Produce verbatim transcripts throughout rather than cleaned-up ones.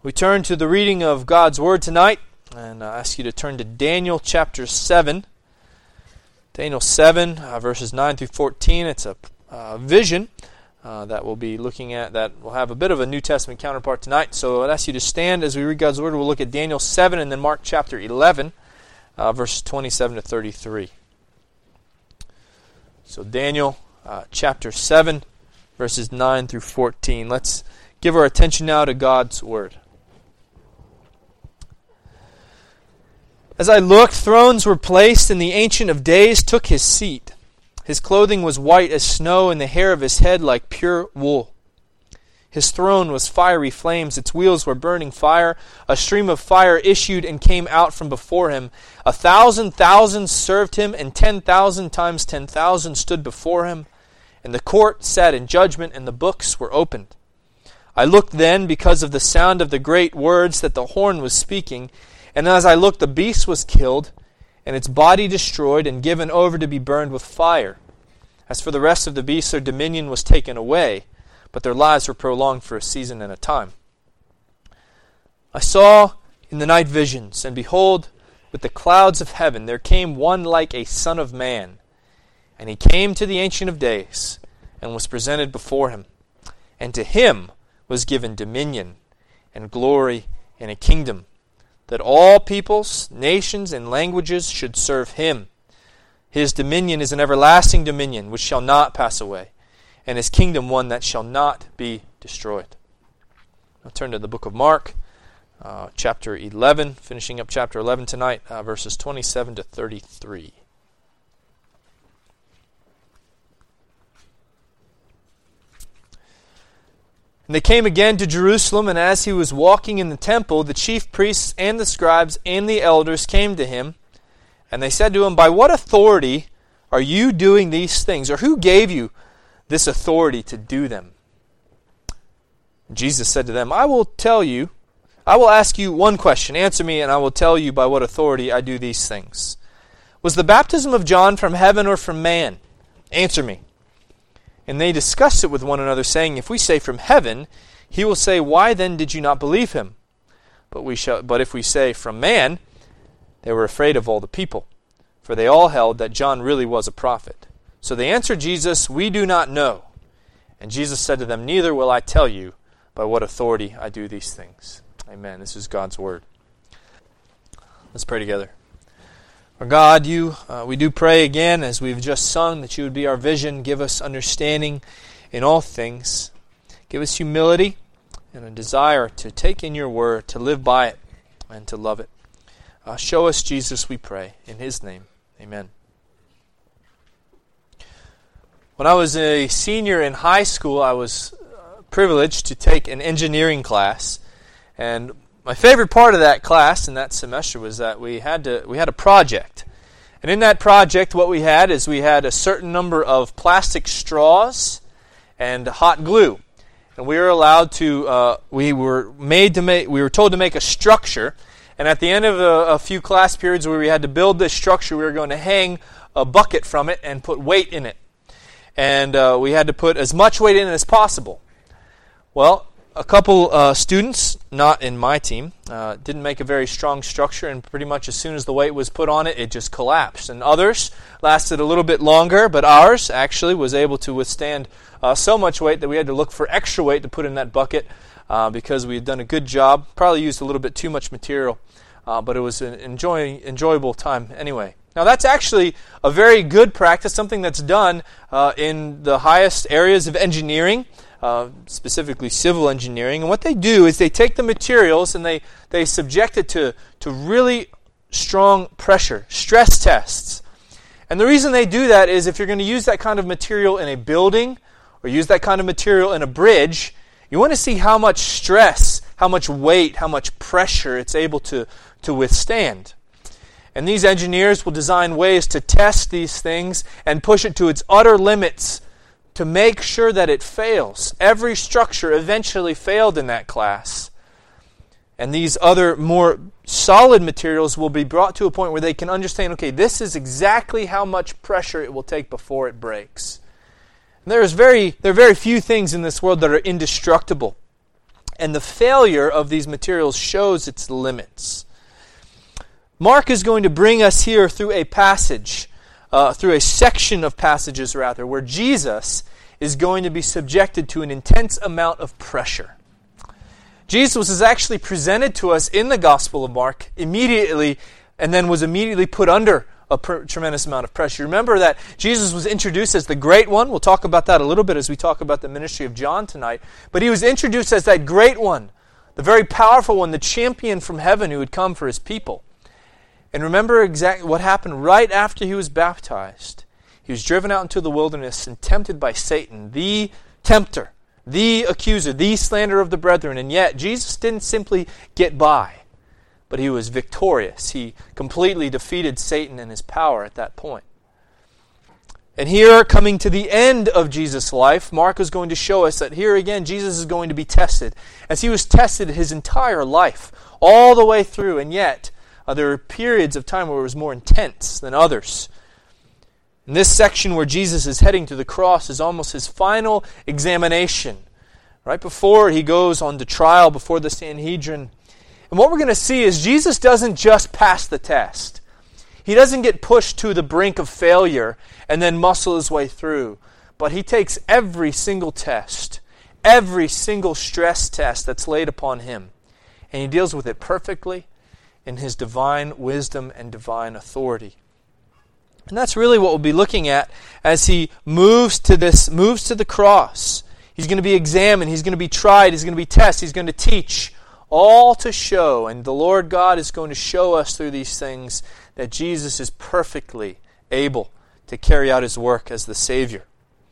We turn to the reading of God's Word tonight, and I ask you to turn to Daniel chapter seven. Daniel seven, uh, verses nine through fourteen. It's a uh, vision uh, that we'll be looking at that will have a bit of a New Testament counterpart tonight. So I'd ask you to stand as we read God's Word. We'll look at Daniel seven and then Mark chapter eleven, uh, verses twenty-seven to thirty-three. So Daniel uh, chapter seven, verses nine through fourteen. Let's give our attention now to God's Word. As I looked, thrones were placed, and the Ancient of Days took his seat. His clothing was white as snow, and the hair of his head like pure wool. His throne was fiery flames, its wheels were burning fire. A stream of fire issued and came out from before him. A thousand thousands served him, and ten thousand times ten thousand stood before him. And the court sat in judgment, and the books were opened. I looked then, because of the sound of the great words that the horn was speaking, and as I looked, the beast was killed, and its body destroyed and given over to be burned with fire. As for the rest of the beasts, their dominion was taken away, but their lives were prolonged for a season and a time. I saw in the night visions, and behold, with the clouds of heaven there came one like a son of man. And he came to the Ancient of Days, and was presented before him. And to him was given dominion, and glory, and a kingdom, that all peoples, nations, and languages should serve him. His dominion is an everlasting dominion which shall not pass away, and his kingdom one that shall not be destroyed. I'll turn to the book of Mark, uh, chapter eleven, finishing up chapter eleven tonight, uh, verses twenty-seven to thirty-three. And they came again to Jerusalem, and as he was walking in the temple, the chief priests and the scribes and the elders came to him, and they said to him, "By what authority are you doing these things? Or who gave you this authority to do them?" And Jesus said to them, "I will tell you, I will ask you one question. Answer me, and I will tell you by what authority I do these things. Was the baptism of John from heaven or from man? Answer me." And they discussed it with one another, saying, "If we say from heaven, he will say, why then did you not believe him? But we shall. But if we say from man," they were afraid of all the people, for they all held that John really was a prophet. So they answered Jesus, "We do not know." And Jesus said to them, "Neither will I tell you by what authority I do these things." Amen. This is God's Word. Let's pray together. Our God, you, uh, we do pray again, as we've just sung, that you would be our vision. Give us understanding in all things. Give us humility and a desire to take in your word, to live by it, and to love it. Uh, show us Jesus, we pray. In his name, amen. When I was a senior in high school, I was uh, privileged to take an engineering class. And my favorite part of that class and that semester was that we had to we had a project. And in that project, what we had is we had a certain number of plastic straws and hot glue. And we were allowed to uh, we were made to make we were told to make a structure. And at the end of a, a few class periods where we had to build this structure, we were going to hang a bucket from it and put weight in it. And uh, we had to put as much weight in it as possible. Well, a couple uh, students, not in my team, uh, didn't make a very strong structure, and pretty much as soon as the weight was put on it, it just collapsed. And others lasted a little bit longer, but ours actually was able to withstand uh, so much weight that we had to look for extra weight to put in that bucket uh, because we had done a good job. Probably used a little bit too much material, uh, but it was an enjoy, enjoyable time anyway. Now that's actually a very good practice, something that's done uh, in the highest areas of engineering, Uh, specifically civil engineering. And what they do is they take the materials and they, they subject it to, to really strong pressure, stress tests. And the reason they do that is if you're going to use that kind of material in a building or use that kind of material in a bridge, you want to see how much stress, how much weight, how much pressure it's able to, to withstand. And these engineers will design ways to test these things and push it to its utter limits to make sure that it fails. Every structure eventually failed in that class. And these other more solid materials will be brought to a point where they can understand, okay, this is exactly how much pressure it will take before it breaks. And there is very, there are very few things in this world that are indestructible. And the failure of these materials shows its limits. Mark is going to bring us here through a passage, uh, through a section of passages rather, where Jesus is going to be subjected to an intense amount of pressure. Jesus is actually presented to us in the Gospel of Mark immediately, and then was immediately put under a pr- tremendous amount of pressure. Remember that Jesus was introduced as the Great One. We'll talk about that a little bit as we talk about the ministry of John tonight. But he was introduced as that Great One, the very powerful one, the champion from heaven who would come for his people. And remember exactly what happened right after he was baptized. He was driven out into the wilderness and tempted by Satan, the tempter, the accuser, the slanderer of the brethren. And yet, Jesus didn't simply get by, but he was victorious. He completely defeated Satan and his power at that point. And here, coming to the end of Jesus' life, Mark is going to show us that here again, Jesus is going to be tested, as he was tested his entire life, all the way through. And yet, uh, there are periods of time where it was more intense than others. And this section where Jesus is heading to the cross is almost his final examination. Right before he goes on to trial before the Sanhedrin. And what we're going to see is Jesus doesn't just pass the test. He doesn't get pushed to the brink of failure and then muscle his way through. But he takes every single test, every single stress test that's laid upon him, and he deals with it perfectly in his divine wisdom and divine authority. And that's really what we'll be looking at as he moves to this, moves to the cross. He's going to be examined, he's going to be tried, he's going to be tested, he's going to teach, all to show, and the Lord God is going to show us through these things that Jesus is perfectly able to carry out his work as the Savior.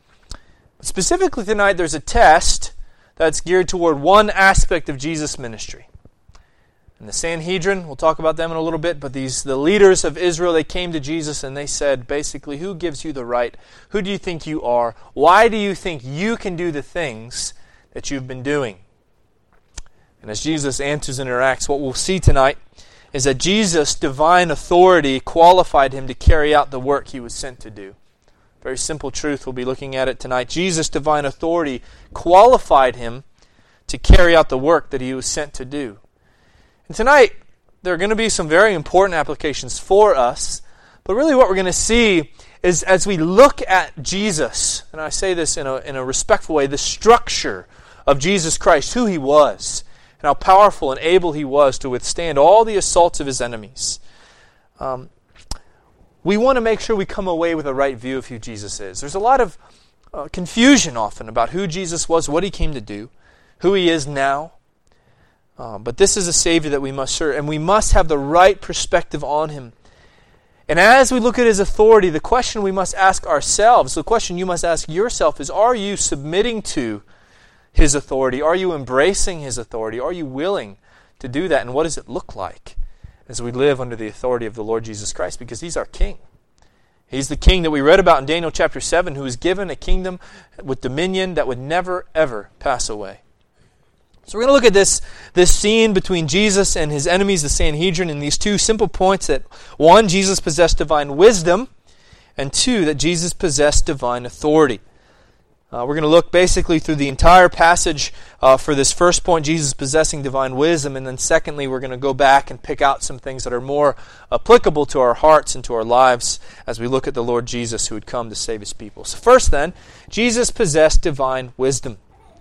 But specifically tonight, there's a test that's geared toward one aspect of Jesus' ministry. And the Sanhedrin, we'll talk about them in a little bit, but these the leaders of Israel, they came to Jesus and they said, basically, who gives you the right? Who do you think you are? Why do you think you can do the things that you've been doing? And as Jesus answers and interacts, what we'll see tonight is that Jesus' divine authority qualified him to carry out the work he was sent to do. Very simple truth, we'll be looking at it tonight. Jesus' divine authority qualified him to carry out the work that he was sent to do. And tonight, there are going to be some very important applications for us, but really what we're going to see is as we look at Jesus, and I say this in a, in a respectful way, the structure of Jesus Christ, who he was, and how powerful and able he was to withstand all the assaults of his enemies. Um, we want to make sure we come away with a right view of who Jesus is. There's a lot of uh, confusion often about who Jesus was, what he came to do, who he is now. Uh, but this is a Savior that we must serve, and we must have the right perspective on him. And as we look at his authority, the question we must ask ourselves, the question you must ask yourself is, are you submitting to his authority? Are you embracing his authority? Are you willing to do that? And what does it look like as we live under the authority of the Lord Jesus Christ? Because he's our King. He's the King that we read about in Daniel chapter seven, who was given a kingdom with dominion that would never, ever pass away. So we're going to look at this, this scene between Jesus and his enemies, the Sanhedrin, in these two simple points that, one, Jesus possessed divine wisdom, and two, that Jesus possessed divine authority. Uh, we're going to look basically through the entire passage uh, for this first point, Jesus possessing divine wisdom, and then secondly, we're going to go back and pick out some things that are more applicable to our hearts and to our lives as we look at the Lord Jesus who would come to save his people. So first then, Jesus possessed divine wisdom.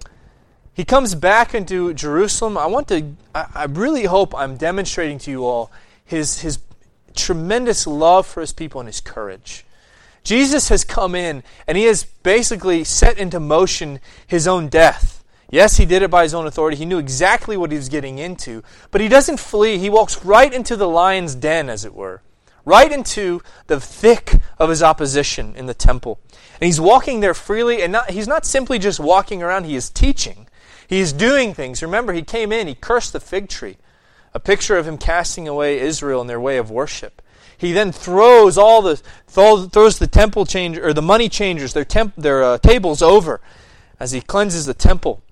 He comes back into Jerusalem. I want to, I, I really hope I'm demonstrating to you all his, his tremendous love for his people and his courage. Jesus has come in and he has basically set into motion his own death. Yes, he did it by his own authority. He knew exactly what he was getting into. But he doesn't flee. He walks right into the lion's den, as it were. Right into the thick of his opposition in the temple. And he's walking there freely. And not, he's not simply just walking around. He is teaching. He is doing things. Remember, he came in. He cursed the fig tree. A picture of him casting away Israel in their way of worship. He then throws all the throws the temple change or the money changers their temp, their uh, tables over as he cleanses the temple.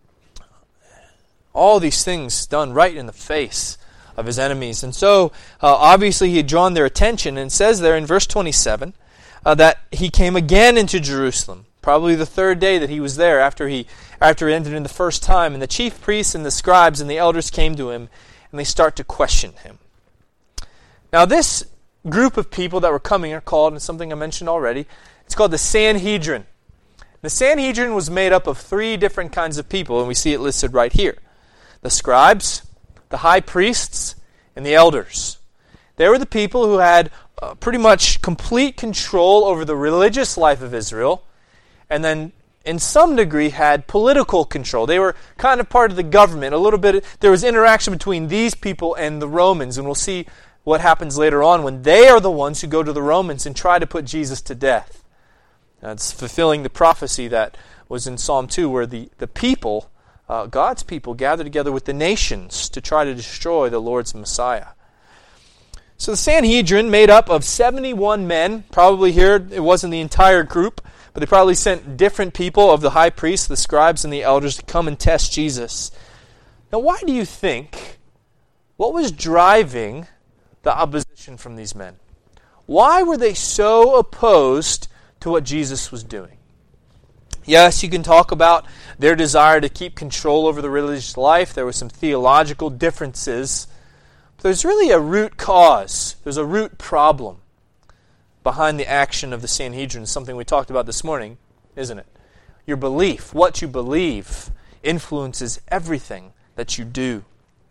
All these things done right in the face of his enemies, and so uh, obviously he had drawn their attention. And it says there in verse twenty-seven uh, that he came again into Jerusalem, probably the third day that he was there after he after it ended in the first time. And the chief priests and the scribes and the elders came to him, and they start to question him. Now this group of people that were coming are called, and something I mentioned already, it's called the Sanhedrin. The Sanhedrin was made up of three different kinds of people, and we see it listed right here. The scribes, the high priests, and the elders. They were the people who had uh, pretty much complete control over the religious life of Israel, and then in some degree had political control. They were kind of part of the government. A little bit, there was interaction between these people and the Romans, and we'll see what happens later on when they are the ones who go to the Romans and try to put Jesus to death. That's fulfilling the prophecy that was in Psalm two, where the, the people, uh, God's people, gather together with the nations to try to destroy the Lord's Messiah. So the Sanhedrin, made up of seventy-one men, probably here it wasn't the entire group, but they probably sent different people of the high priests, the scribes, and the elders to come and test Jesus. Now why do you think, what was driving the opposition from these men? Why were they so opposed to what Jesus was doing? Yes, you can talk about their desire to keep control over the religious life. There were some theological differences. But there's really a root cause. There's a root problem behind the action of the Sanhedrin, something we talked about this morning, isn't it? Your belief, what you believe, influences everything that you do.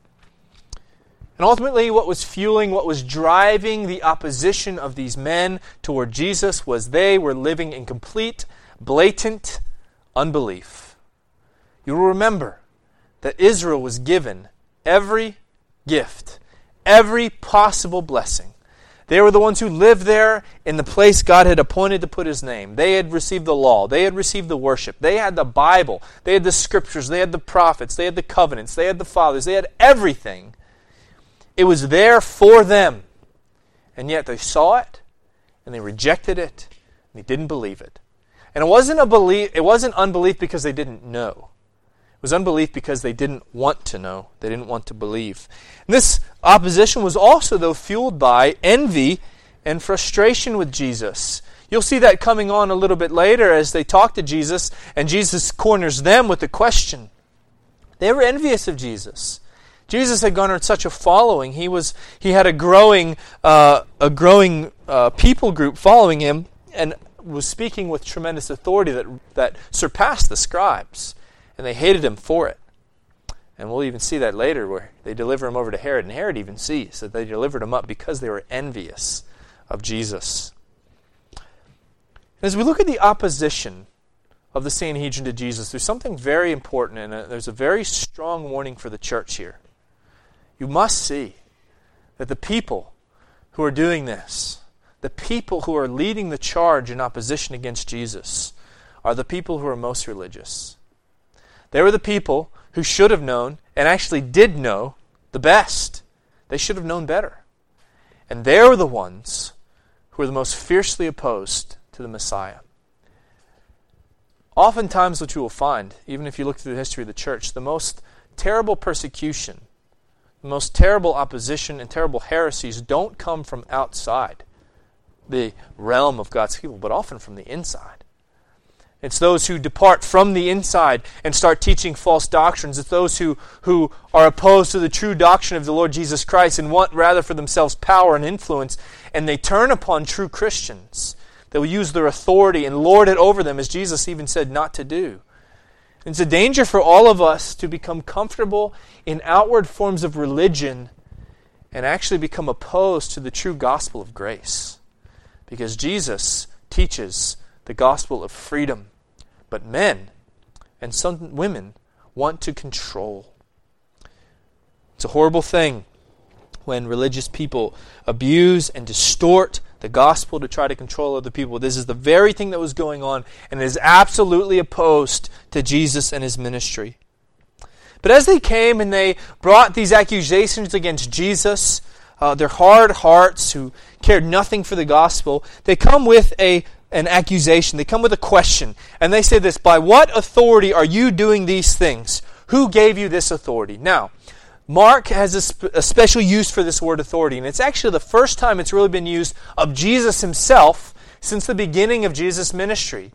And ultimately, what was fueling, what was driving the opposition of these men toward Jesus was they were living in complete, blatant unbelief. You will remember that Israel was given every gift, every possible blessing. They were the ones who lived there in the place God had appointed to put His name. They had received the law. They had received the worship. They had the Bible. They had the scriptures. They had the prophets. They had the covenants. They had the fathers. They had everything. It was there for them. And yet they saw it, and they rejected it, and they didn't believe it. And it wasn't a belief, it wasn't unbelief because they didn't know. It was unbelief because they didn't want to know. They didn't want to believe. And this opposition was also, though, fueled by envy and frustration with Jesus. You'll see that coming on a little bit later as they talk to Jesus, and Jesus corners them with a question. They were envious of Jesus. Jesus had garnered such a following. He was he had a growing uh, a growing uh, people group following him, and was speaking with tremendous authority that that surpassed the scribes, and they hated him for it. And we'll even see that later, where they deliver him over to Herod, and Herod even sees that they delivered him up because they were envious of Jesus. As we look at the opposition of the Sanhedrin to Jesus, there's something very important, and there's a very strong warning for the church here. You must see that the people who are doing this, the people who are leading the charge in opposition against Jesus, are the people who are most religious. They were the people who should have known, and actually did know, the best. They should have known better. And they were the ones who were the most fiercely opposed to the Messiah. Oftentimes what you will find, even if you look through the history of the church, the most terrible persecution, the most terrible opposition and terrible heresies don't come from outside the realm of God's people, but often from the inside. It's those who depart from the inside and start teaching false doctrines. It's those who, who are opposed to the true doctrine of the Lord Jesus Christ and want rather for themselves power and influence, and they turn upon true Christians. They will use their authority and lord it over them, as Jesus even said not to do. It's a danger for all of us to become comfortable in outward forms of religion and actually become opposed to the true gospel of grace. Because Jesus teaches the gospel of freedom, but men and some women want to control. It's a horrible thing when religious people abuse and distort the gospel to try to control other people. This is the very thing that was going on, and it is absolutely opposed to Jesus and His ministry. But as they came and they brought these accusations against Jesus, uh, their hard hearts who cared nothing for the gospel, they come with a an accusation. They come with a question, and they say this: by what authority are you doing these things? Who gave you this authority? Now, Mark has a, sp- a special use for this word authority, and it's actually the first time it's really been used of Jesus Himself since the beginning of Jesus' ministry.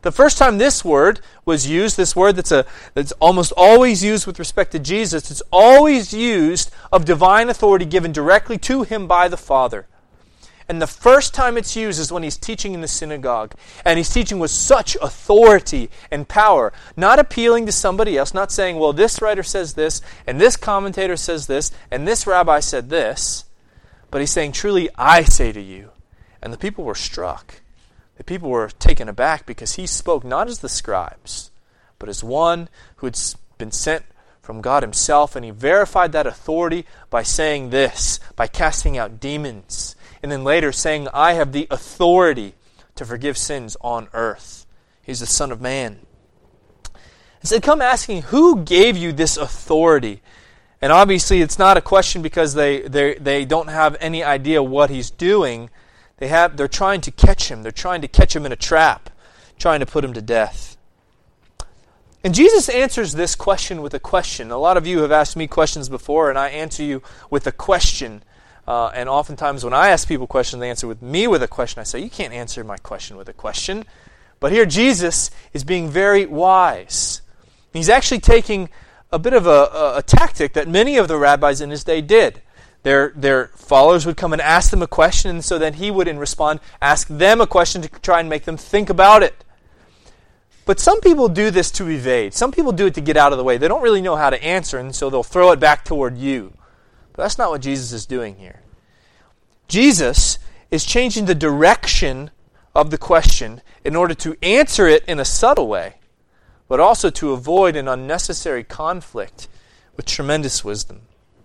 The first time this word was used, this word that's, a, that's almost always used with respect to Jesus, it's always used of divine authority given directly to him by the Father. And the first time it's used is when he's teaching in the synagogue. And he's teaching with such authority and power, not appealing to somebody else, not saying, well, this writer says this, and this commentator says this, and this rabbi said this. But he's saying, truly, I say to you. And the people were struck. The people were taken aback because he spoke not as the scribes, but as one who had been sent from God himself. And he verified that authority by saying this, by casting out demons. And then later saying, I have the authority to forgive sins on earth. He's the Son of Man. And so they come asking, who gave you this authority? And obviously it's not a question because they, they, they don't have any idea what he's doing. They have, they're trying to catch him. They're trying to catch him in a trap, trying to put him to death. And Jesus answers this question with a question. A lot of you have asked me questions before, and I answer you with a question. Uh, and oftentimes when I ask people questions, they answer with me with a question. I say, you can't answer my question with a question. But here Jesus is being very wise. He's actually taking a bit of a, a, a tactic that many of the rabbis in his day did. Their, their followers would come and ask them a question, and so then he would, in response, ask them a question to try and make them think about it. But some people do this to evade. Some people do it to get out of the way. They don't really know how to answer, and so they'll throw it back toward you. But that's not what Jesus is doing here. Jesus is changing the direction of the question in order to answer it in a subtle way, but also to avoid an unnecessary conflict with tremendous wisdom.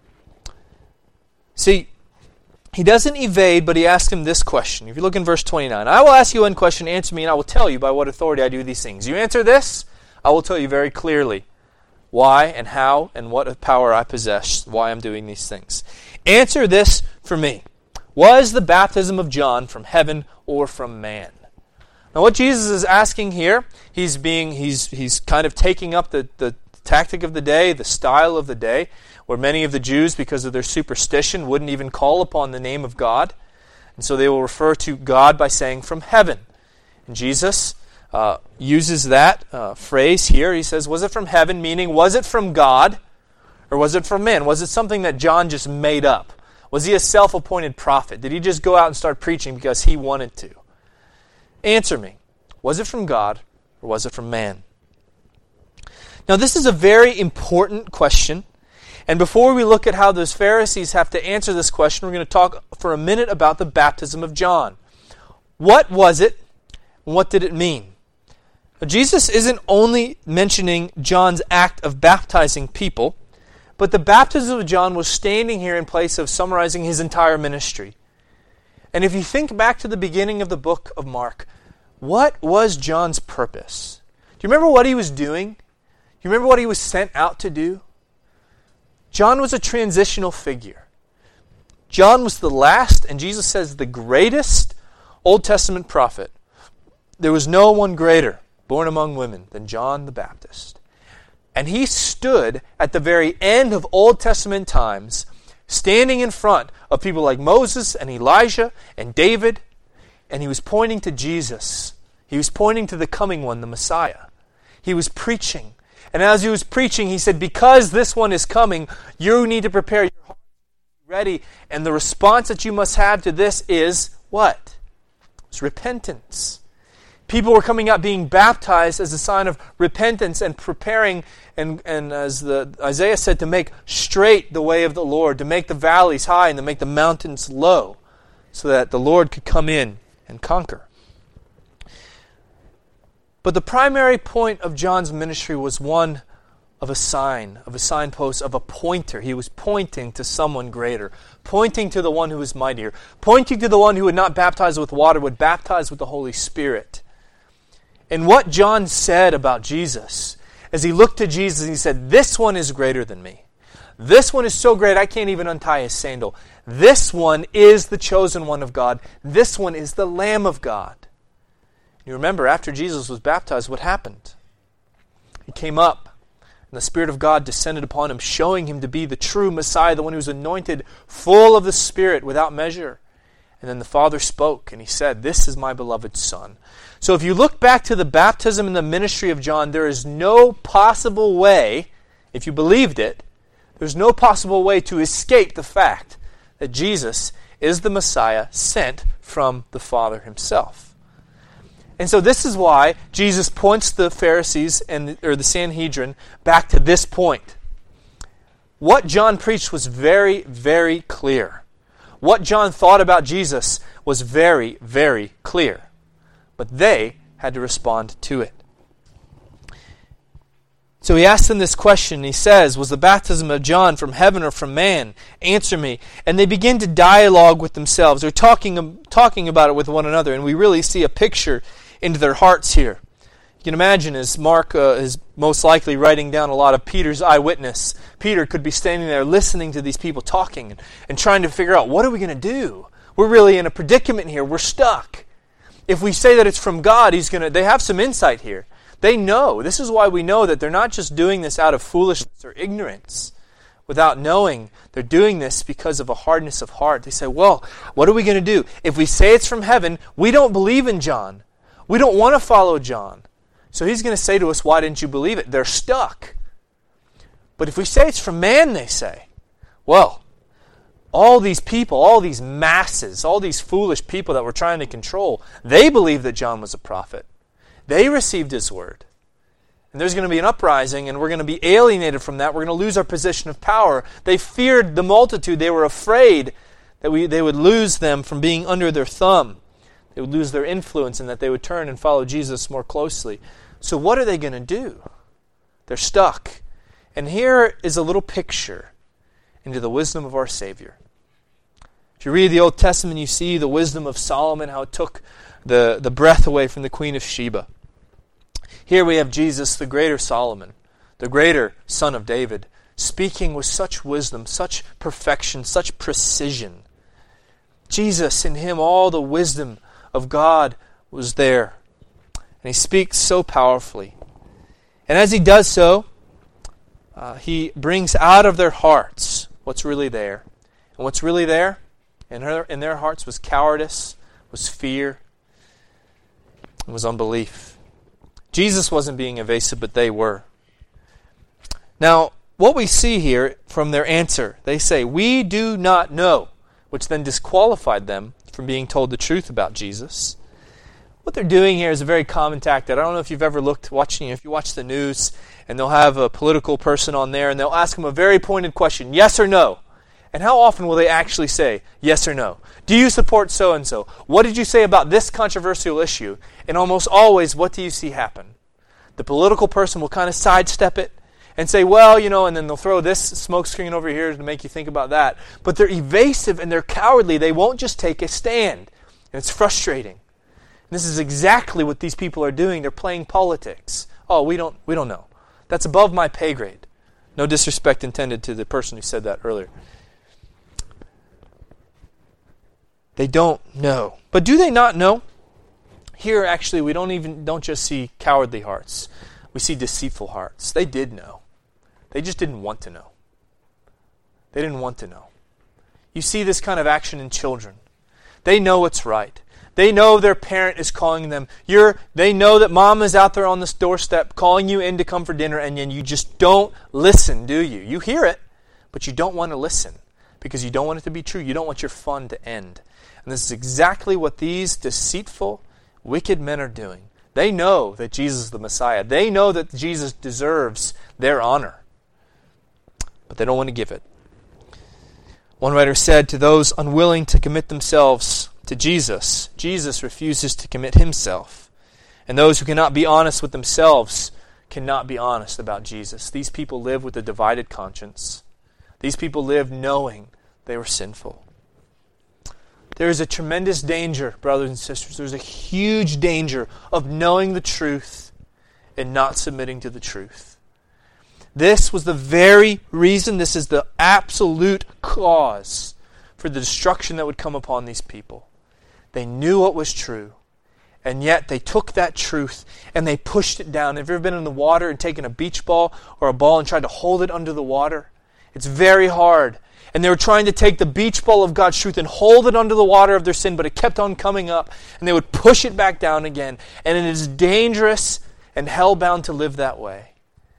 See, he doesn't evade, but he asks him this question. If you look in verse twenty-nine, I will ask you one question, answer me, and I will tell you by what authority I do these things. You answer this, I will tell you very clearly why and how and what power I possess, why I'm doing these things. Answer this for me. Was the baptism of John from heaven or from man? Now what Jesus is asking here, he's being he's he's kind of taking up the, the tactic of the day, the style of the day, where many of the Jews, because of their superstition, wouldn't even call upon the name of God. And so they will refer to God by saying from heaven. And Jesus uh, uses that uh, phrase here. He says, was it from heaven? Meaning, was it from God? Or was it from man? Was it something that John just made up? Was he a self-appointed prophet? Did he just go out and start preaching because he wanted to? Answer me. Was it from God or was it from man? Now this is a very important question. And before we look at how those Pharisees have to answer this question, we're going to talk for a minute about the baptism of John. What was it? And what did it mean? Now, Jesus isn't only mentioning John's act of baptizing people, but the baptism of John was standing here in place of summarizing his entire ministry. And if you think back to the beginning of the book of Mark, what was John's purpose? Do you remember what he was doing? Do you remember what he was sent out to do? John was a transitional figure. John was the last, and Jesus says the greatest Old Testament prophet. There was no one greater, born among women, than John the Baptist. And he stood at the very end of Old Testament times, standing in front of people like Moses and Elijah and David, and he was pointing to Jesus. He was pointing to the coming one, the Messiah. He was preaching. And as he was preaching, he said, because this one is coming, you need to prepare your heart to be ready. And the response that you must have to this is what? It's repentance. People were coming out being baptized as a sign of repentance and preparing, and, and as the Isaiah said, to make straight the way of the Lord, to make the valleys high and to make the mountains low, so that the Lord could come in and conquer. But the primary point of John's ministry was one of a sign, of a signpost, of a pointer. He was pointing to someone greater, pointing to the one who was mightier, pointing to the one who would not baptize with water, would baptize with the Holy Spirit. And what John said about Jesus, as he looked to Jesus, he said, this one is greater than me. This one is so great I can't even untie his sandal. This one is the chosen one of God. This one is the Lamb of God. You remember, after Jesus was baptized, what happened? He came up, and the Spirit of God descended upon him, showing him to be the true Messiah, the one who was anointed, full of the Spirit, without measure. And then the Father spoke, and he said, "This is my beloved Son." So if you look back to the baptism and the ministry of John, there is no possible way, if you believed it, there's no possible way to escape the fact that Jesus is the Messiah sent from the Father himself. And so this is why Jesus points the Pharisees and or the Sanhedrin back to this point. What John preached was very, very clear. What John thought about Jesus was very, very clear. But they had to respond to it. So he asks them this question. He says, "Was the baptism of John from heaven or from man? Answer me." And they begin to dialogue with themselves. They're talking, talking about it with one another. And we really see a picture into their hearts here. You can imagine as Mark uh, is most likely writing down a lot of Peter's eyewitness. Peter could be standing there listening to these people talking and, and trying to figure out, what are we going to do? We're really in a predicament here. We're stuck. If we say that it's from God, he's going to. They have some insight here. They know. This is why we know that they're not just doing this out of foolishness or ignorance, without knowing. They're doing this because of a hardness of heart. They say, well, what are we going to do? If we say it's from heaven, we don't believe in John. We don't want to follow John. So he's going to say to us, why didn't you believe it? They're stuck. But if we say it's from man, they say, well, all these people, all these masses, all these foolish people that we're trying to control, they believed that John was a prophet. They received his word. And there's going to be an uprising, and we're going to be alienated from that. We're going to lose our position of power. They feared the multitude. They were afraid that we, they would lose them from being under their thumb. They would lose their influence, and that they would turn and follow Jesus more closely. So what are they going to do? They're stuck. And here is a little picture into the wisdom of our Savior. If you read the Old Testament, you see the wisdom of Solomon, how it took the, the breath away from the Queen of Sheba. Here we have Jesus, the greater Solomon, the greater son of David, speaking with such wisdom, such perfection, such precision. Jesus, in him, all the wisdom of God was there. And he speaks so powerfully. And as he does so, uh, he brings out of their hearts what's really there. And what's really there in, her, in their hearts was cowardice, was fear, and was unbelief. Jesus wasn't being evasive, but they were. Now, what we see here from their answer, they say, "We do not know," which then disqualified them from being told the truth about Jesus. What they're doing here is a very common tactic. I don't know if you've ever looked, watching, if you watch the news, and they'll have a political person on there, and they'll ask them a very pointed question, yes or no. And how often will they actually say yes or no? Do you support so-and-so? What did you say about this controversial issue? And almost always, what do you see happen? The political person will kind of sidestep it and say, well, you know, and then they'll throw this smoke screen over here to make you think about that. But they're evasive and they're cowardly. They won't just take a stand. And it's frustrating. And this is exactly what these people are doing. They're playing politics. Oh, we don't, we don't know. That's above my pay grade. No disrespect intended to the person who said that earlier. They don't know. But do they not know? Here, actually, we don't even don't just see cowardly hearts. We see deceitful hearts. They did know. They just didn't want to know. They didn't want to know. You see this kind of action in children. They know what's right. They know their parent is calling them. You're, they know that mom is out there on this doorstep calling you in to come for dinner, and then you just don't listen, do you? You hear it, but you don't want to listen because you don't want it to be true. You don't want your fun to end. And this is exactly what these deceitful, wicked men are doing. They know that Jesus is the Messiah. They know that Jesus deserves their honor. But they don't want to give it. One writer said, to those unwilling to commit themselves to Jesus, Jesus refuses to commit himself. And those who cannot be honest with themselves cannot be honest about Jesus. These people live with a divided conscience. These people live knowing they were sinful. There is a tremendous danger, brothers and sisters. There's a huge danger of knowing the truth and not submitting to the truth. This was the very reason, this is the absolute cause for the destruction that would come upon these people. They knew what was true, and yet they took that truth and they pushed it down. Have you ever been in the water and taken a beach ball or a ball and tried to hold it under the water? It's very hard. And they were trying to take the beach ball of God's truth and hold it under the water of their sin, but it kept on coming up. And they would push it back down again. And it is dangerous and hell-bound to live that way.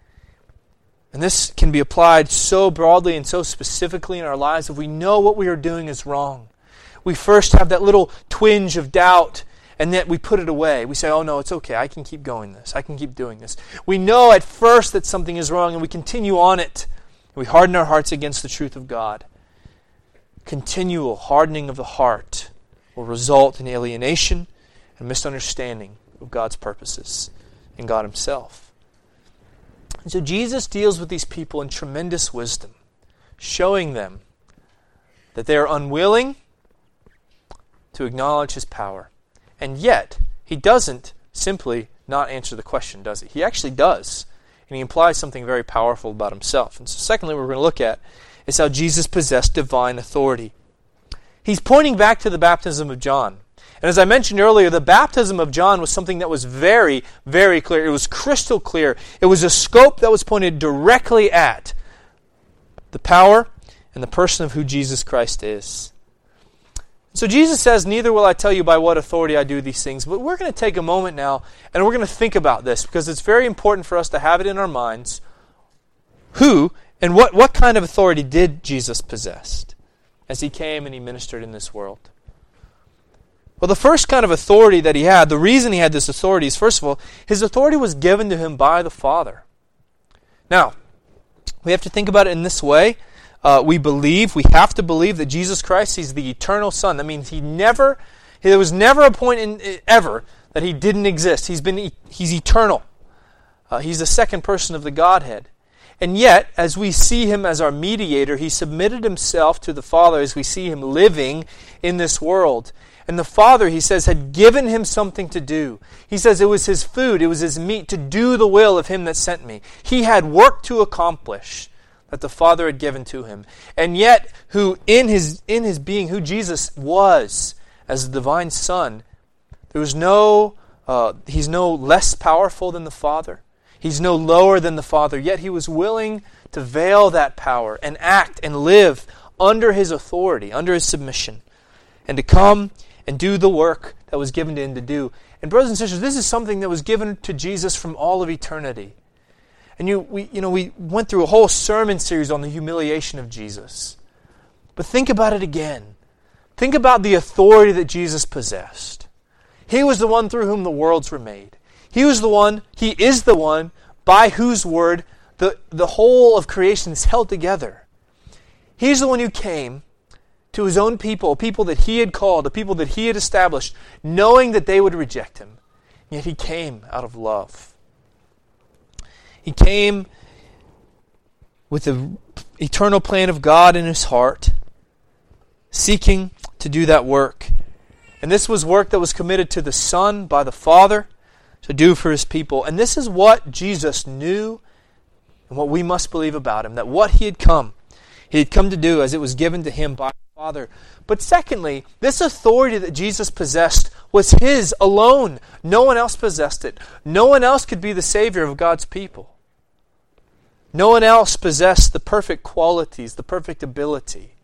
And this can be applied so broadly and so specifically in our lives if we know what we are doing is wrong. We first have that little twinge of doubt, and yet we put it away. We say, oh no, it's okay. I can keep going this. I can keep doing this. We know at first that something is wrong, and we continue on it. We harden our hearts against the truth of God. Continual hardening of the heart will result in alienation and misunderstanding of God's purposes and God Himself. And so Jesus deals with these people in tremendous wisdom, showing them that they are unwilling to acknowledge His power. And yet, He doesn't simply not answer the question, does He? He actually does. And He implies something very powerful about Himself. And so secondly, what we're going to look at is how Jesus possessed divine authority. He's pointing back to the baptism of John. And as I mentioned earlier, the baptism of John was something that was very, very clear. It was crystal clear. It was a scope that was pointed directly at the power and the person of who Jesus Christ is. So Jesus says, neither will I tell you by what authority I do these things. But we're going to take a moment now and we're going to think about this because it's very important for us to have it in our minds. Who and what, what kind of authority did Jesus possess as He came and He ministered in this world? Well, the first kind of authority that He had, the reason He had this authority is, first of all, His authority was given to Him by the Father. Now, we have to think about it in this way. Uh, we believe, we have to believe that Jesus Christ, He's the eternal Son. That means He never, there was never a point in ever that He didn't exist. He's been, He's eternal. Uh, he's the second person of the Godhead. And yet, as we see Him as our mediator, He submitted Himself to the Father as we see Him living in this world. And the Father, He says, had given Him something to do. He says it was His food, it was His meat to do the will of Him that sent me. He had work to accomplish that the Father had given to Him. And yet, who in His in His being, who Jesus was as the divine Son, there was no, uh, He's no less powerful than the Father. He's no lower than the Father. Yet He was willing to veil that power and act and live under His authority, under His submission, and to come and do the work that was given to Him to do. And brothers and sisters, this is something that was given to Jesus from all of eternity. And you, we, you know, we went through a whole sermon series on the humiliation of Jesus. But think about it again. Think about the authority that Jesus possessed. He was the one through whom the worlds were made. He was the one, He is the one by whose word the, the whole of creation is held together. He's the one who came to His own people, a people that He had called, a people that He had established, knowing that they would reject Him. Yet He came out of love. He came with the eternal plan of God in His heart, seeking to do that work. And this was work that was committed to the Son by the Father to do for His people. And this is what Jesus knew and what we must believe about Him, that what He had come, He had come to do as it was given to Him by the Father. But secondly, this authority that Jesus possessed was His alone. No one else possessed it. No one else could be the Savior of God's people. No one else possessed the perfect qualities, the perfect ability.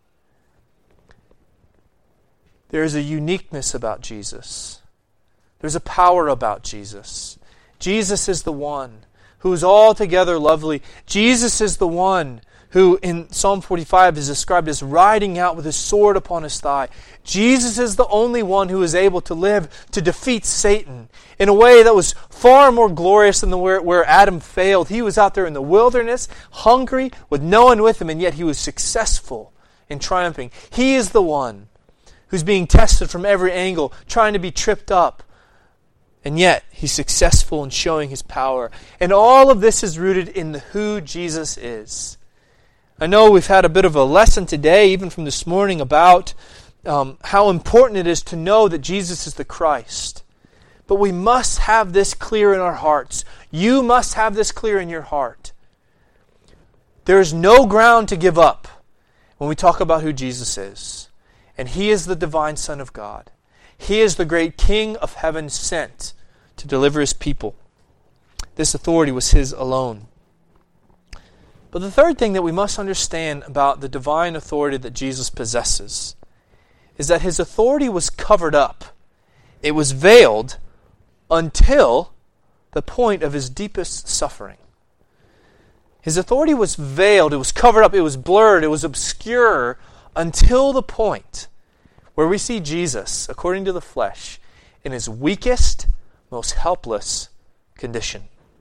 There is a uniqueness about Jesus. There's a power about Jesus. Jesus is the one who is altogether lovely. Jesus is the one who in Psalm forty-five is described as riding out with his sword upon his thigh. Jesus is the only one who is able to live to defeat Satan in a way that was far more glorious than the where, where Adam failed. He was out there in the wilderness, hungry, with no one with him, and yet he was successful in triumphing. He is the one who's being tested from every angle, trying to be tripped up. And yet, He's successful in showing His power. And all of this is rooted in the who Jesus is. I know we've had a bit of a lesson today, even from this morning, about um, how important it is to know that Jesus is the Christ. But we must have this clear in our hearts. You must have this clear in your heart. There is no ground to give up when we talk about who Jesus is. And He is the divine Son of God. He is the great King of heaven sent to deliver His people. This authority was His alone. But the third thing that we must understand about the divine authority that Jesus possesses is that his authority was covered up. It was veiled until the point of his deepest suffering. His authority was veiled, it was covered up, it was blurred, it was obscure until the point where we see Jesus, according to the flesh, in his weakest, most helpless condition.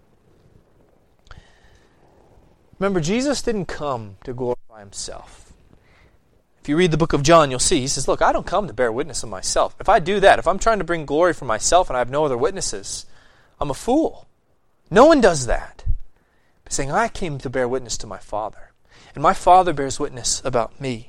Remember, Jesus didn't come to glorify himself. If you read the book of John, you'll see, he says, look, I don't come to bear witness of myself. If I do that, if I'm trying to bring glory for myself and I have no other witnesses, I'm a fool. No one does that. But saying, I came to bear witness to my Father, and my Father bears witness about me.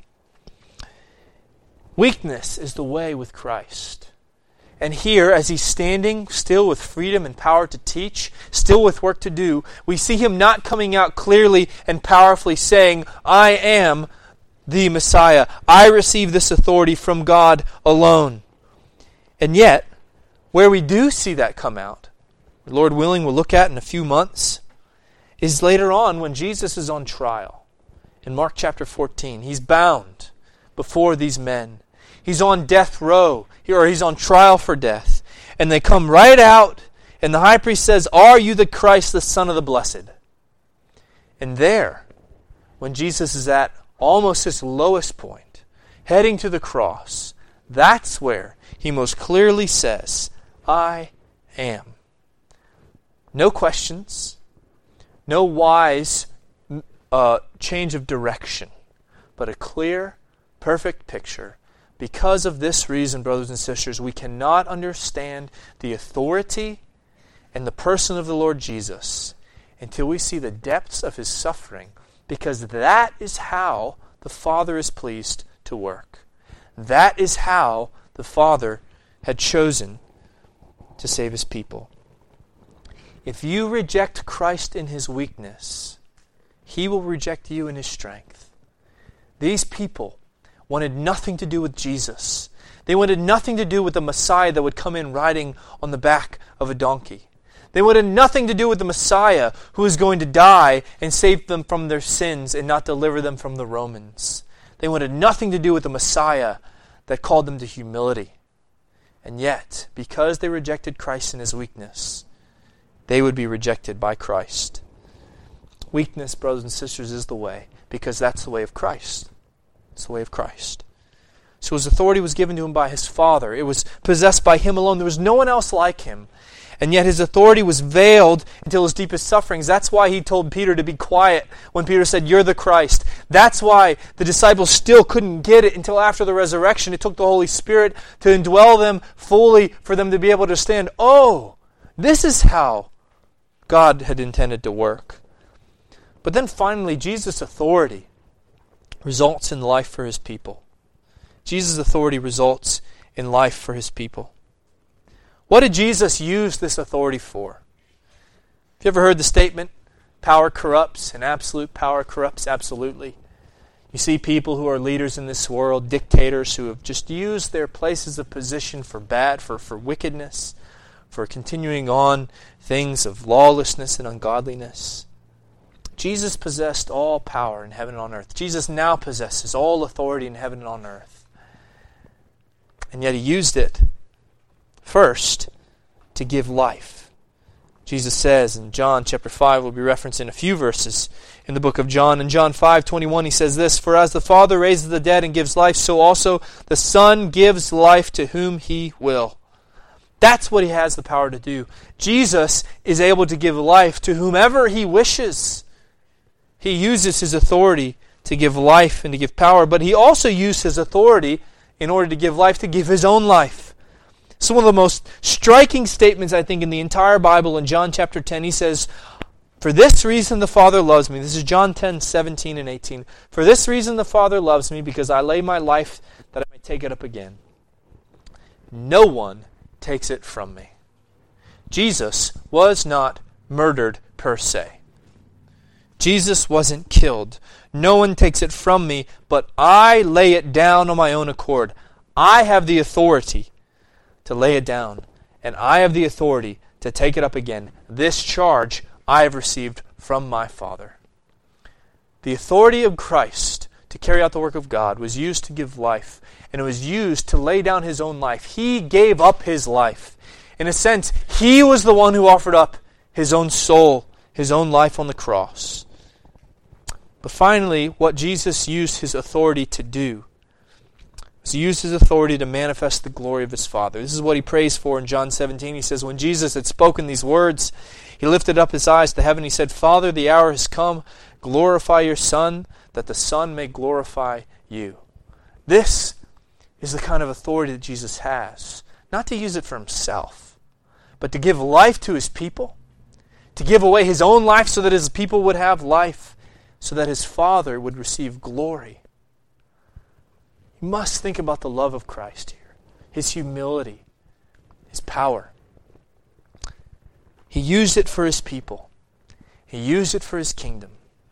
Weakness is the way with Christ. And here, as he's standing still with freedom and power to teach, still with work to do, we see him not coming out clearly and powerfully saying, I am the Messiah. I receive this authority from God alone. And yet, where we do see that come out, Lord willing, we'll look at in a few months, is later on when Jesus is on trial. In Mark chapter fourteen, he's bound before these men. He's on death row, or he's on trial for death. And they come right out, and the high priest says, are you the Christ, the Son of the Blessed? And there, when Jesus is at almost his lowest point, heading to the cross, that's where he most clearly says, I am. No questions, no wise uh, change of direction, but a clear, perfect picture. Because of this reason, brothers and sisters, we cannot understand the authority and the person of the Lord Jesus until we see the depths of his suffering, because that is how the Father is pleased to work. That is how the Father had chosen to save his people. If you reject Christ in his weakness, he will reject you in his strength. These people wanted nothing to do with Jesus. They wanted nothing to do with the Messiah that would come in riding on the back of a donkey. They wanted nothing to do with the Messiah who was going to die and save them from their sins and not deliver them from the Romans. They wanted nothing to do with the Messiah that called them to humility. And yet, because they rejected Christ in his weakness, they would be rejected by Christ. Weakness, brothers and sisters, is the way, because that's the way of Christ. It's the way of Christ. So his authority was given to him by his Father. It was possessed by him alone. There was no one else like him. And yet his authority was veiled until his deepest sufferings. That's why he told Peter to be quiet when Peter said, you're the Christ. That's why the disciples still couldn't get it until after the resurrection. It took the Holy Spirit to indwell them fully for them to be able to understand, oh, this is how God had intended to work. But then finally, Jesus' authority results in life for his people. Jesus' authority results in life for his people. What did Jesus use this authority for? Have you ever heard the statement, power corrupts and absolute power corrupts absolutely? You see people who are leaders in this world, dictators who have just used their places of position for bad, for, for wickedness, for continuing on things of lawlessness and ungodliness. Jesus possessed all power in heaven and on earth. Jesus now possesses all authority in heaven and on earth. And yet he used it first to give life. Jesus says in John chapter five, we'll be referencing a few verses in the book of John. In John five twenty-one, he says this, for as the Father raises the dead and gives life, so also the Son gives life to whom he will. That's what he has the power to do. Jesus is able to give life to whomever he wishes. He uses his authority to give life and to give power, but he also used his authority in order to give life, to give his own life. So one of the most striking statements, I think, in the entire Bible, in John chapter ten, he says, for this reason the Father loves me. This is John ten, seventeen and eighteen. For this reason the Father loves me, because I lay my life that I may take it up again. No one takes it from me. Jesus was not murdered per se. Jesus wasn't killed. No one takes it from me, but I lay it down on my own accord. I have the authority to lay it down, and I have the authority to take it up again. This charge I have received from my Father. The authority of Christ to carry out the work of God was used to give life, and it was used to lay down His own life. He gave up His life. In a sense, He was the one who offered up His own soul, His own life on the cross. But finally, what Jesus used His authority to do was He used His authority to manifest the glory of His Father. This is what He prays for in John seventeen. He says, when Jesus had spoken these words, He lifted up His eyes to heaven. He said, Father, the hour has come. Glorify your Son, that the Son may glorify you. This is the kind of authority that Jesus has. Not to use it for Himself, but to give life to His people, to give away His own life so that His people would have life, so that His Father would receive glory. You must think about the love of Christ here, His humility, His power. He used it for His people. He used it for His kingdom.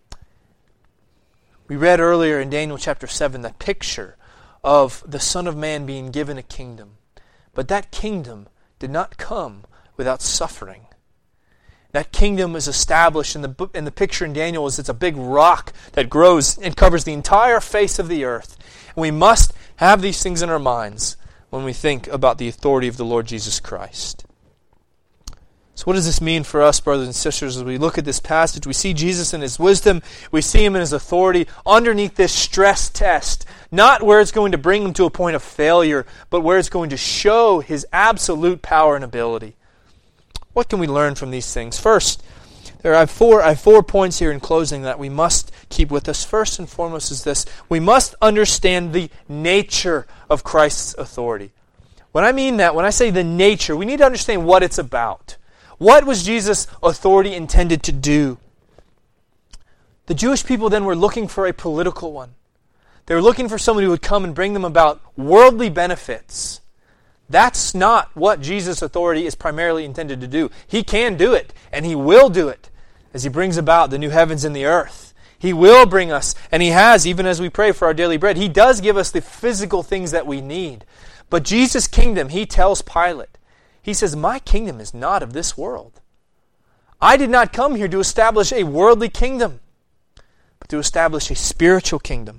We read earlier in Daniel chapter seven the picture of the Son of Man being given a kingdom. But that kingdom did not come without suffering. That kingdom is established, in the, in the picture in Daniel is it's a big rock that grows and covers the entire face of the earth. And we must have these things in our minds when we think about the authority of the Lord Jesus Christ. So what does this mean for us, brothers and sisters, as we look at this passage? We see Jesus in His wisdom. We see Him in His authority underneath this stress test. Not where it's going to bring Him to a point of failure, but where it's going to show His absolute power and ability. What can we learn from these things? First, there are four, I have four points here in closing that we must keep with us. First and foremost is this. We must understand the nature of Christ's authority. When I mean that, when I say the nature, we need to understand what it's about. What was Jesus' authority intended to do? The Jewish people then were looking for a political one. They were looking for somebody who would come and bring them about worldly benefits. That's not what Jesus' authority is primarily intended to do. He can do it, and He will do it as He brings about the new heavens and the earth. He will bring us, and He has, even as we pray for our daily bread. He does give us the physical things that we need. But Jesus' kingdom, He tells Pilate, He says, my kingdom is not of this world. I did not come here to establish a worldly kingdom, but to establish a spiritual kingdom.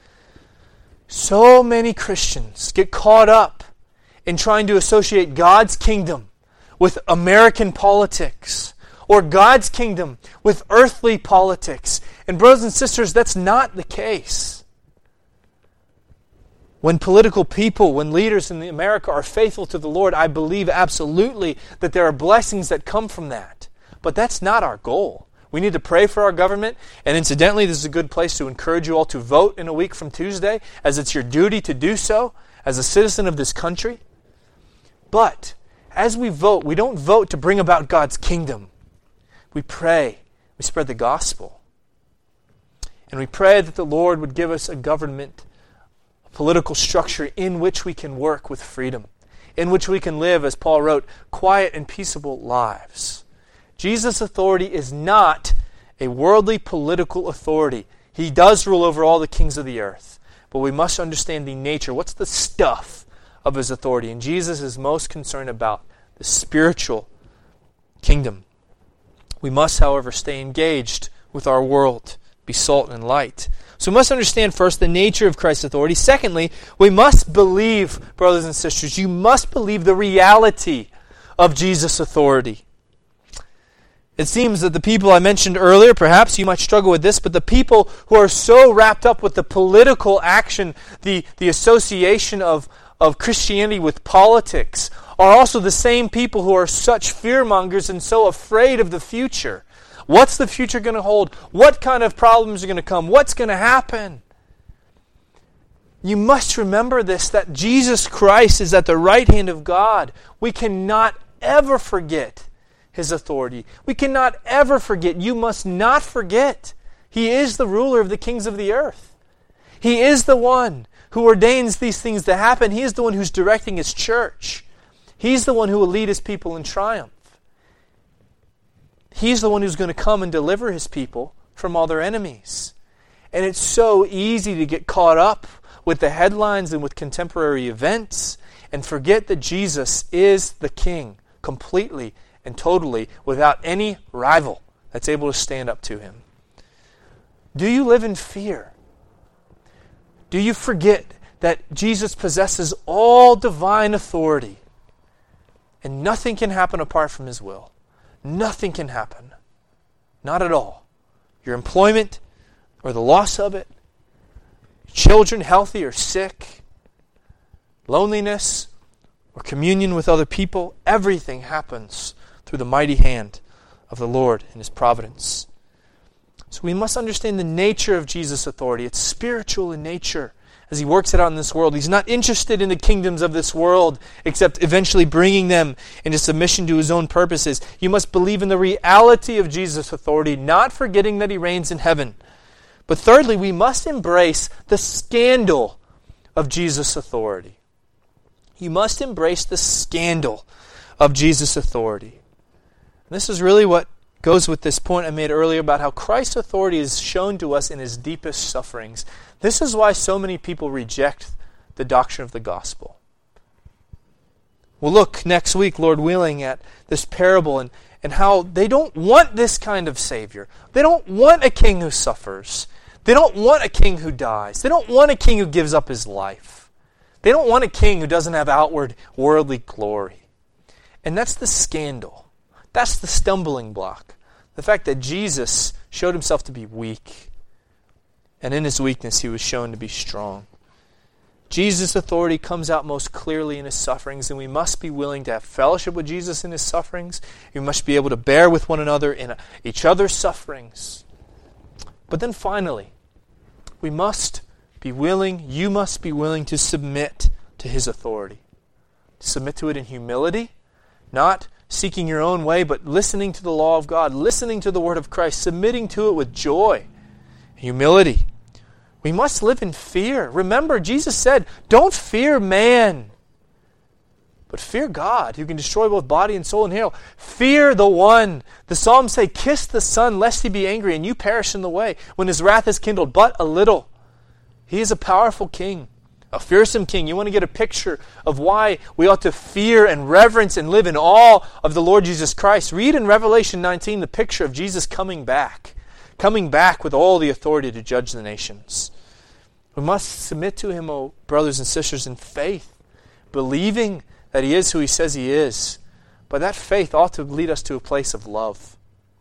So many Christians get caught up in trying to associate God's kingdom with American politics, or God's kingdom with earthly politics. And brothers and sisters, that's not the case. When political people, when leaders in America are faithful to the Lord, I believe absolutely that there are blessings that come from that. But that's not our goal. We need to pray for our government. And incidentally, this is a good place to encourage you all to vote in a week from Tuesday, as it's your duty to do so as a citizen of this country. But as we vote, we don't vote to bring about God's kingdom. We pray. We spread the gospel. And we pray that the Lord would give us a government, political structure in which we can work with freedom, in which we can live, as Paul wrote, quiet and peaceable lives. Jesus' authority is not a worldly political authority. He does rule over all the kings of the earth, but we must understand the nature. What's the stuff of His authority? And Jesus is most concerned about the spiritual kingdom. We must, however, stay engaged with our world, be salt and light. So we must understand first the nature of Christ's authority. Secondly, we must believe, brothers and sisters, you must believe the reality of Jesus' authority. It seems that the people I mentioned earlier, perhaps you might struggle with this, but the people who are so wrapped up with the political action, the, the association of, of Christianity with politics, are also the same people who are such fearmongers and so afraid of the future. What's the future going to hold? What kind of problems are going to come? What's going to happen? You must remember this, that Jesus Christ is at the right hand of God. We cannot ever forget His authority. We cannot ever forget. You must not forget. He is the ruler of the kings of the earth. He is the one who ordains these things to happen. He is the one who's directing His church. He's the one who will lead His people in triumph. He's the one who's going to come and deliver His people from all their enemies. And it's so easy to get caught up with the headlines and with contemporary events and forget that Jesus is the King completely and totally without any rival that's able to stand up to Him. Do you live in fear? Do you forget that Jesus possesses all divine authority and nothing can happen apart from His will? Nothing can happen. Not at all. Your employment or the loss of it, children healthy or sick, loneliness or communion with other people, everything happens through the mighty hand of the Lord and His providence. So we must understand the nature of Jesus' authority. It's spiritual in nature as He works it out in this world. He's not interested in the kingdoms of this world except eventually bringing them into submission to His own purposes. You must believe in the reality of Jesus' authority, not forgetting that He reigns in heaven. But thirdly, we must embrace the scandal of Jesus' authority. You must embrace the scandal of Jesus' authority. And this is really what goes with this point I made earlier about how Christ's authority is shown to us in His deepest sufferings. This is why so many people reject the doctrine of the gospel. We'll look next week, Lord willing, at this parable and, and how they don't want this kind of Savior. They don't want a king who suffers. They don't want a king who dies. They don't want a king who gives up his life. They don't want a king who doesn't have outward worldly glory. And that's the scandal. That's the stumbling block. The fact that Jesus showed Himself to be weak. And in His weakness, He was shown to be strong. Jesus' authority comes out most clearly in His sufferings, and we must be willing to have fellowship with Jesus in His sufferings. We must be able to bear with one another in each other's sufferings. But then finally, we must be willing, you must be willing to submit to His authority. Submit to it in humility, not seeking your own way, but listening to the law of God, listening to the word of Christ, submitting to it with joy, humility. We must live in fear. Remember, Jesus said, don't fear man, but fear God, who can destroy both body and soul in hell. Fear the one. The Psalms say, kiss the Son, lest He be angry, and you perish in the way, when His wrath is kindled but a little. He is a powerful king, a fearsome king. You want to get a picture of why we ought to fear and reverence and live in awe of the Lord Jesus Christ. Read in Revelation nineteen the picture of Jesus coming back, coming back with all the authority to judge the nations. We must submit to Him, oh brothers and sisters, in faith, believing that He is who He says He is. But that faith ought to lead us to a place of love.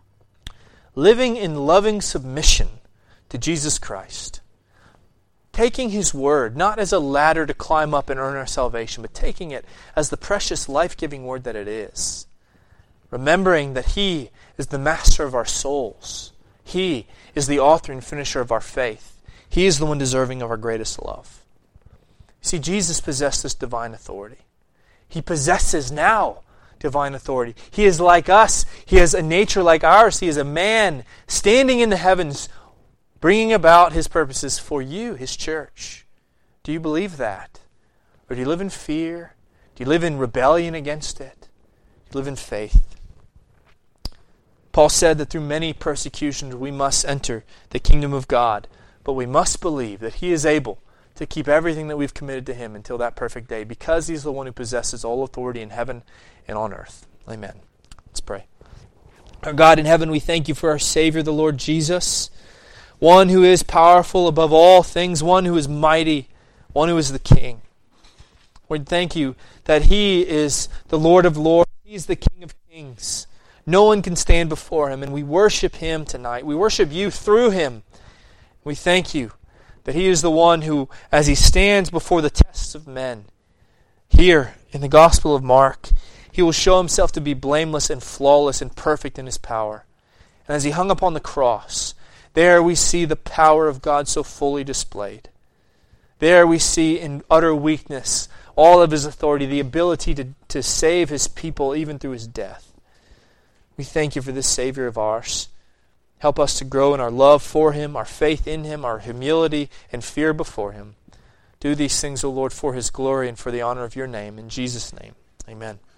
Living in loving submission to Jesus Christ. Taking His word, not as a ladder to climb up and earn our salvation, but taking it as the precious life-giving word that it is. Remembering that He is the master of our souls. He is the author and finisher of our faith. He is the one deserving of our greatest love. See, Jesus possessed this divine authority. He possesses now divine authority. He is like us. He has a nature like ours. He is a man standing in the heavens, bringing about His purposes for you, His church. Do you believe that? Or do you live in fear? Do you live in rebellion against it? Do you live in faith? Paul said that through many persecutions we must enter the kingdom of God, but we must believe that He is able to keep everything that we've committed to Him until that perfect day, because He's the one who possesses all authority in heaven and on earth. Amen. Let's pray. Our God in heaven, we thank You for our Savior, the Lord Jesus, one who is powerful above all things, one who is mighty, one who is the King. Lord, thank You that He is the Lord of lords. He is the King of kings. No one can stand before Him, and we worship Him tonight. We worship You through Him. We thank You that He is the one who, as He stands before the tests of men, here in the Gospel of Mark, He will show Himself to be blameless and flawless and perfect in His power. And as He hung upon the cross, there we see the power of God so fully displayed. There we see in utter weakness all of His authority, the ability to, to save His people even through His death. We thank You for this Savior of ours. Help us to grow in our love for Him, our faith in Him, our humility and fear before Him. Do these things, O Lord, for His glory and for the honor of Your name. In Jesus' name, amen.